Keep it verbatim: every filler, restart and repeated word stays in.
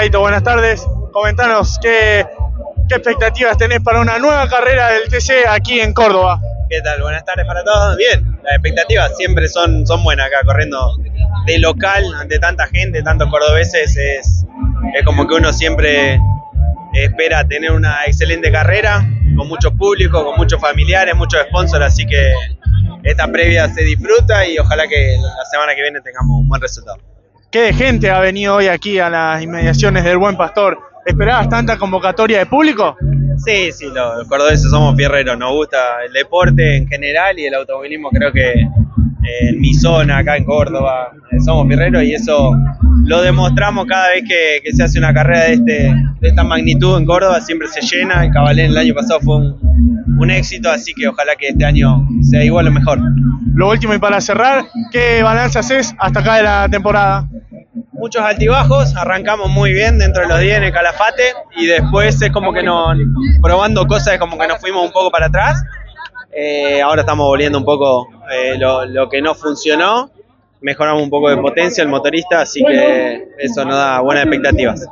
Gaito, buenas tardes. Comentanos qué, qué expectativas tenés para una nueva carrera del T C aquí en Córdoba. ¿Qué tal? Buenas tardes para todos. Bien, las expectativas siempre son, son buenas acá, corriendo de local ante tanta gente, tantos cordobeses. Es, es como que uno siempre espera tener una excelente carrera, con mucho público, con muchos familiares, muchos sponsors, así que esta previa se disfruta y ojalá que la semana que viene tengamos un buen resultado. ¿Qué gente ha venido hoy aquí a las inmediaciones del Buen Pastor? ¿Esperabas tanta convocatoria de público? Sí, sí, los, los cordobeses somos fierreros, nos gusta el deporte en general y el automovilismo. Creo que eh, en mi zona, acá en Córdoba, eh, somos fierreros y eso lo demostramos cada vez que, que se hace una carrera de, este, de esta magnitud en Córdoba, siempre se llena. El Cabalén el año pasado fue un, un éxito, así que ojalá que este año sea igual o mejor. Lo último y para cerrar, ¿qué balance haces hasta acá de la temporada? Muchos altibajos, arrancamos muy bien dentro de los diez en el Calafate y después es como que nos, probando cosas, como que nos fuimos un poco para atrás. Eh, ahora estamos volviendo un poco eh, lo, lo que no funcionó, mejoramos un poco de potencia el motorista, así que eso nos da buenas expectativas.